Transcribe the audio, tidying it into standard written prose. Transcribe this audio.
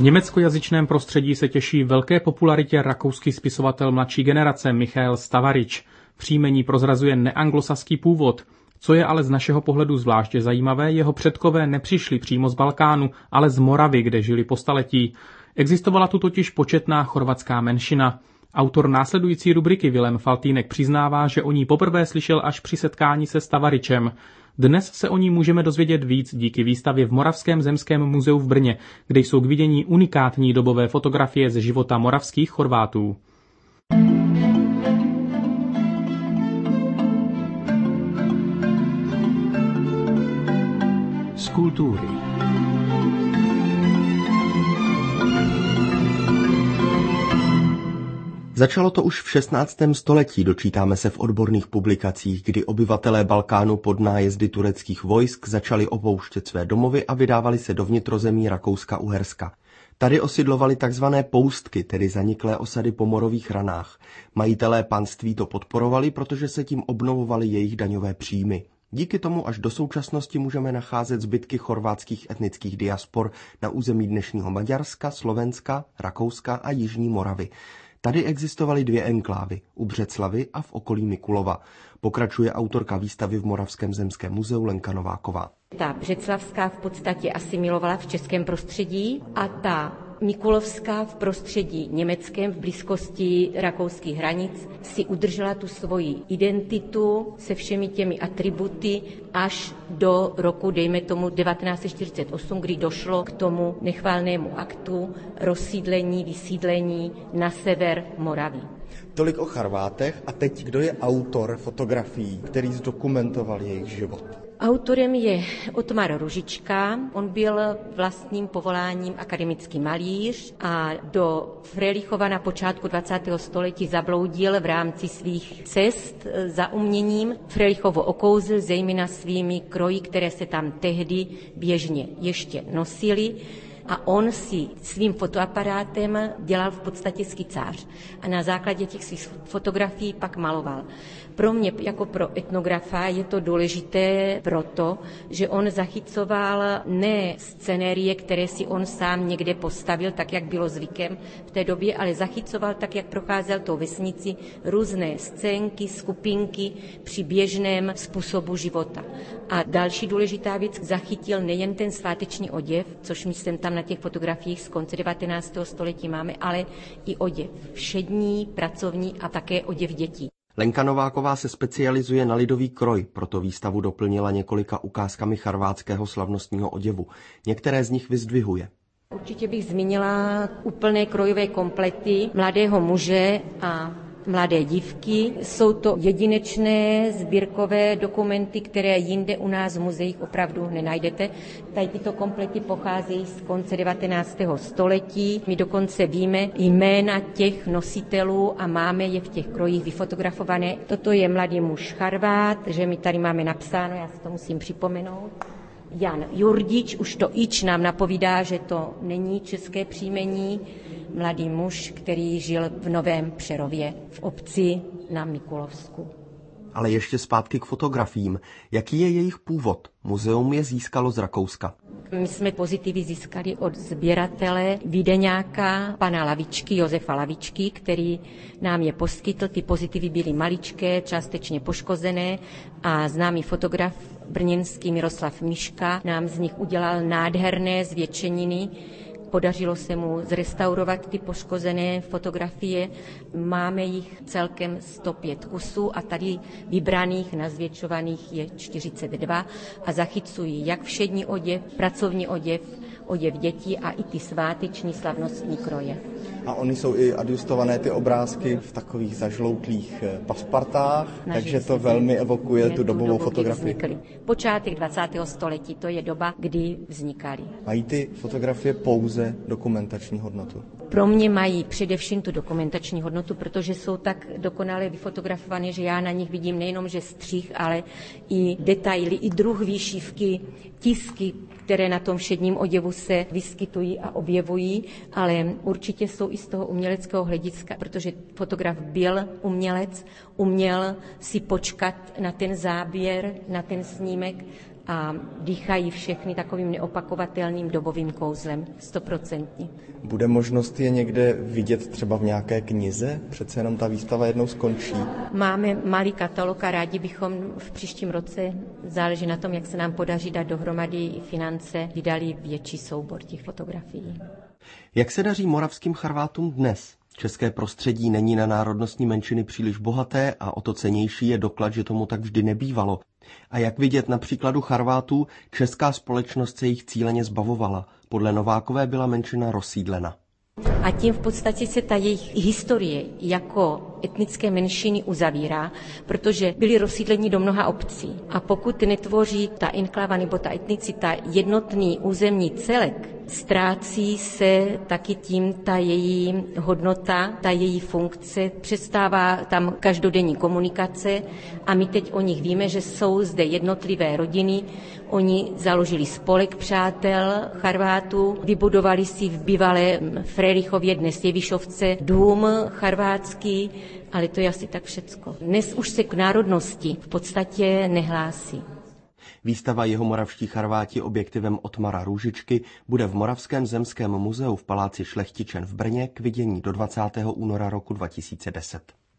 V německojazyčném prostředí se těší velké popularitě rakouský spisovatel mladší generace Michael Stavarič. Příjmení prozrazuje neanglosaský původ. Co je ale z našeho pohledu zvláště zajímavé, jeho předkové nepřišli přímo z Balkánu, ale z Moravy, kde žili po staletí. Existovala tu totiž početná chorvatská menšina. Autor následující rubriky Vilém Faltýnek přiznává, že o ní poprvé slyšel až při setkání se Stavaričem. Dnes se o ní můžeme dozvědět víc díky výstavě v Moravském zemském muzeu v Brně, kde jsou k vidění unikátní dobové fotografie ze života moravských Chorvátů. Z kultury. Začalo to už v 16. století, dočítáme se v odborných publikacích, kdy obyvatelé Balkánu pod nájezdy tureckých vojsk začali opouštět své domovy a vydávali se do vnitrozemí Rakouska-Uherska. Tady osidlovali takzvané poustky, tedy zaniklé osady po morových ranách. Majitelé panství to podporovali, protože se tím obnovovaly jejich daňové příjmy. Díky tomu až do současnosti můžeme nacházet zbytky chorvatských etnických diaspor na území dnešního Maďarska, Slovenska, Rakouska a Jižní Moravy. Tady existovaly dvě enklávy, u Břeclavi a v okolí Mikulova. Pokračuje autorka výstavy v Moravském zemském muzeu Lenka Nováková. Ta břeclavská v podstatě asimilovala v českém prostředí a ta mikulovská v prostředí německém v blízkosti rakouských hranic si udržela tu svoji identitu se všemi těmi atributy až do roku, dejme tomu 1948, kdy došlo k tomu nechvalnému aktu rozsídlení, vysídlení na sever Moravy. Tolik o Chorvátech a teď kdo je autor fotografií, který zdokumentoval jejich život? Autorem je Otmar Ružička, on byl vlastním povoláním akademický malíř a do Frelichova na počátku 20. století zabloudil v rámci svých cest za uměním. Frelichovo okouzl zejména svými kroji, které se tam tehdy běžně ještě nosily. A on si svým fotoaparátem dělal v podstatě skicář a na základě těch svých fotografií pak maloval. Pro mě jako pro etnografa je to důležité proto, že on zachycoval ne scenérie, které si on sám někde postavil, tak jak bylo zvykem v té době, ale zachycoval tak, jak procházel tou vesnici, různé scénky, skupinky při běžném způsobu života. A další důležitá věc, zachytil nejen ten sváteční oděv, což myslím tam na těch fotografiích z konce 19. století máme, ale i oděv všední, pracovní a také oděv dětí. Lenka Nováková se specializuje na lidový kroj, proto výstavu doplnila několika ukázkami chorvatského slavnostního oděvu. Některé z nich vyzdvihuje. Určitě bych zmínila úplné krojové komplety mladého muže a mladé dívky. Jsou to jedinečné sbírkové dokumenty, které jinde u nás v muzeích opravdu nenajdete. Tady tyto komplety pocházejí z konce 19. století. My dokonce víme jména těch nositelů a máme je v těch krojích vyfotografované. Toto je mladý muž Chorvát, že my tady máme napsáno, já si to musím připomenout. Jan Jurdič, už to ič nám napovídá, že to není české příjmení. Mladý muž, který žil v Novém Přerově v obci na Mikulovsku. Ale ještě zpátky k fotografiím. Jaký je jejich původ? Muzeum je získalo z Rakouska. My jsme pozitivy získali od sběratele vídeňáka pana Lavičky, Josefa Lavičky, který nám je poskytl. Ty pozitivy byly maličké, částečně poškozené a známý fotograf brněnský Miroslav Miška nám z nich udělal nádherné zvětšeniny. Podařilo se mu zrestaurovat ty poškozené fotografie. Máme jich celkem 105 kusů a tady vybraných, nazvětšovaných je 42 a zachycují jak všední oděv, pracovní oděv, oděv dětí a i ty sváteční slavnostní kroje. A oni jsou i adjustované ty obrázky v takových zažloutlých paspartách, takže to velmi evokuje tu dobovou fotografii. Počátek 20. století, to je doba, kdy vznikaly. Mají ty fotografie pouze dokumentační hodnotu? Pro mě mají především tu dokumentační hodnotu, protože jsou tak dokonale vyfotografované, že já na nich vidím nejenom, že střih, ale i detaily, i druh výšivky, tisky, které na tom všedním oděvu se vyskytují a objevují, ale určitě jsou i z toho uměleckého hlediska, protože fotograf byl umělec, uměl si počkat na ten záběr, na ten snímek a dýchají všechny takovým neopakovatelným dobovým kouzlem, 100%. Bude možnost je někde vidět třeba v nějaké knize? Přece jenom ta výstava jednou skončí. Máme malý katalog a rádi bychom v příštím roce, záleží na tom, jak se nám podaří dát dohromady finance, vydali větší soubor těch fotografií. Jak se daří moravským Charvátům dnes? České prostředí není na národnostní menšiny příliš bohaté a o to cennější je doklad, že tomu tak vždy nebývalo. A jak vidět na příkladu Charvátů, česká společnost se jich cíleně zbavovala. Podle Novákové byla menšina rozsídlena. A tím v podstatě se ta jejich historie jako etnické menšiny uzavírá, protože byli rozsídleni do mnoha obcí. A pokud netvoří ta enklava nebo ta etnicita jednotný územní celek, ztrácí se taky tím ta její hodnota, ta její funkce, přestává tam každodenní komunikace a my teď o nich víme, že jsou zde jednotlivé rodiny. Oni založili spolek přátel Charvátů, vybudovali si v bývalém Frelichově, dnes Jevišovce, dům charvátský, ale to je asi tak všecko. Dnes už se k národnosti v podstatě nehlásí. Výstava Jihomoravští Charváti objektivem Otmara Růžičky bude v Moravském zemském muzeu v paláci Šlechtičen v Brně k vidění do 20. února roku 2010.